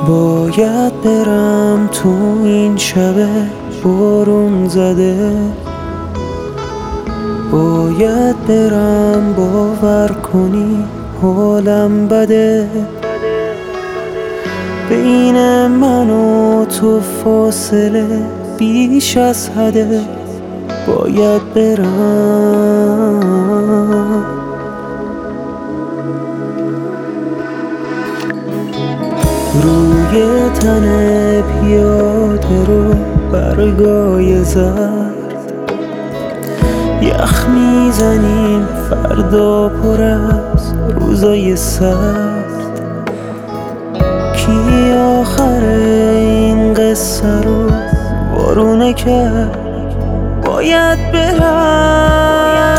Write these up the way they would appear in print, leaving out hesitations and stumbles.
باید برم تو این شب بارون زده، باید برم باور کنی حالم بده. بین من و تو فاصله بیش از حده، باید برم. روی تن پیاده رو برگای زرد، یخ میزنیم فردا پر از روزای سرد. کی آخر این قصه رو وارونه کرد؟ باید برم.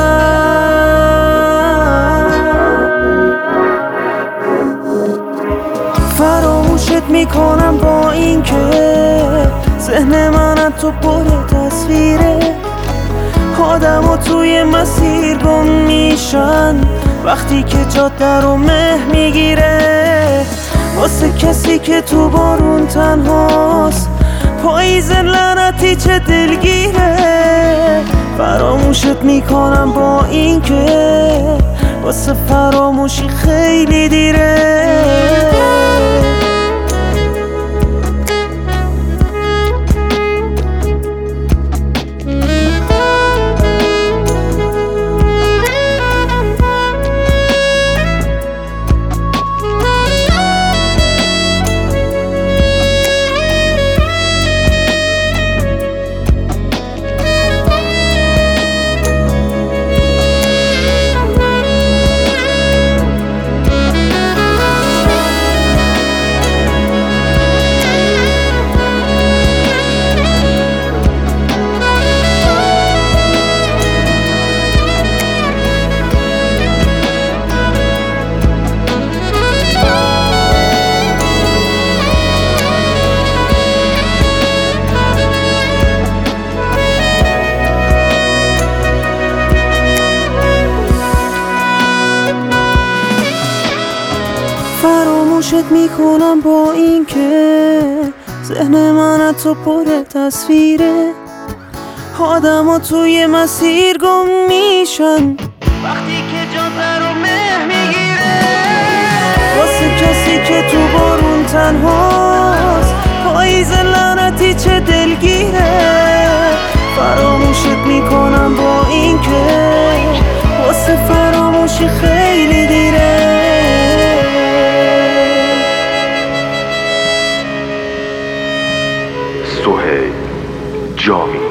فراموشت میکنم با این که ذهن من از تو پر تصویره. آدم ها توی مسیر گم میشن وقتی که جاده رو مه میگیره. واسه کسی که تو بارون تنهاست پاییز لعنتی چه دلگیره. فراموشت میکنم با این که واسه فراموشی خیلی دیره. فراموشت میکنم با این که ذهن من از تو پر تصویره. آدم ها توی مسیر گم میشن وقتی که جاده رو مه میگیره. واسه کسی که تو بارون تنهاست پاییز لعنتی چه دلگیره. فراموشت میکنم با این که واسه فراموشی خیلی دیره. سهیل جامی